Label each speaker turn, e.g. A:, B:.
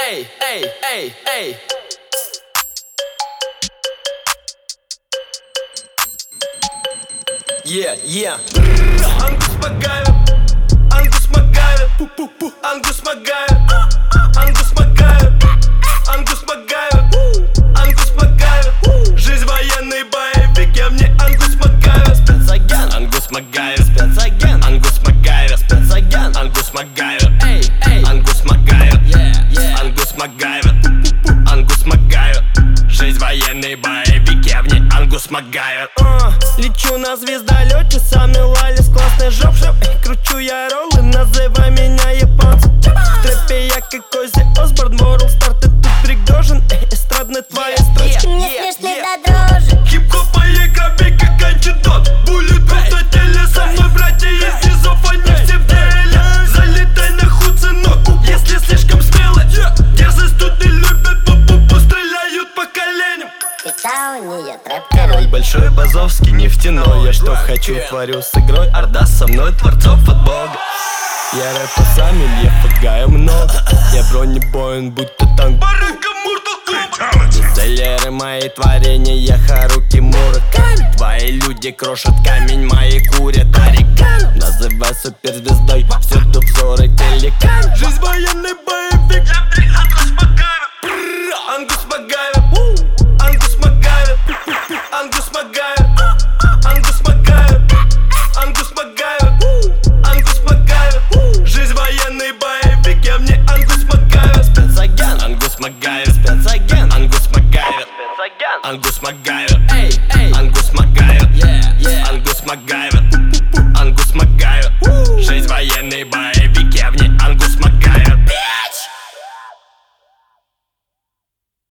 A: эй, эй, эй, эй. Yeah. Ангус Магаев, Ангус Магаев, Ангус Магаев, Ангус Магаев, Ангус Магаев, Ангус Магаев. Жизнь военный боевик, я мне Ангус Магаев. Спецагент, Ангус Магаев, спецагент, Ангус Магаев, спецагент, Ангус Магаев, эй, Ангус Магаев, Ангус Магаев, Ангус Магаев. Жизнь военный боевик, я мне Ангус Магаев. Лечу на звездолете, сами лали с классной жопшей. Кручу я роллы, называй меня японцем. В трэпе я как Оззи Осборн, World Star, ты тут пригожен. Эстрадные твои строчки
B: мне смешны до дрожи.
A: Хип-хоп по ей крови как антидот. Буллетпруф на теле, со мной братья из низов, они все в деле. Залетай на худ, сынок, если слишком смелый. Дерзость тут не любят, пу-пу-пу, стреляют по коленям.
B: Питание, трэп
A: Король большой, Базовский, нефтяной. Я что хочу, творю с игрой. Орда со мной, творцов от Бога. Я рэпа сам, Илья фагаю много. Я бронебоен, будто танк. Барыга Муртал. Целлеры мои творения, я Харуки Мураками. Твои люди крошат камень, мои курят оригами. Называй суперзвездой, всюду взоры телекам. Жизнь военный боевик, я мне Ангус Магаев. Ангус Магаев, Ангус Магаев, Ангус Магаев, Ангус Магаев, Ангус Магаев, Ангус Магаев. Жизнь военный боевик, я мне Ангус Магаев. Спецагент, Ангус Магаев, спецагент, Ангус Магаев, спецагент, Ангус Магаев.